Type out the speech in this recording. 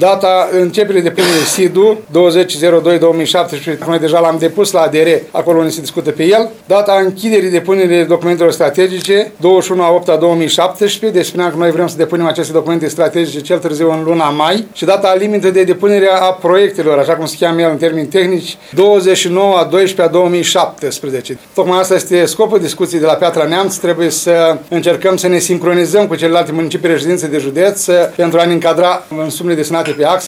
Data începerii depunerii SID-ul 20.02.2017, noi deja l-am depus la ADR, acolo unde se discută pe el. Data închiderii depunerii documentelor strategice 21.08.2017, deci spuneam că noi vrem să depunem aceste documente strategice cel târziu în luna mai. Și data limită de depunere a proiectelor, așa cum se cheamă el în termeni tehnici, 29.12.2017. Tocmai asta este scopul discuției de la Piatra Neamț. Trebuie să încercăm să ne sincronizăm cu celelalte municipii reședințe de județ pentru a ne încadra în sumele destinate pe axă.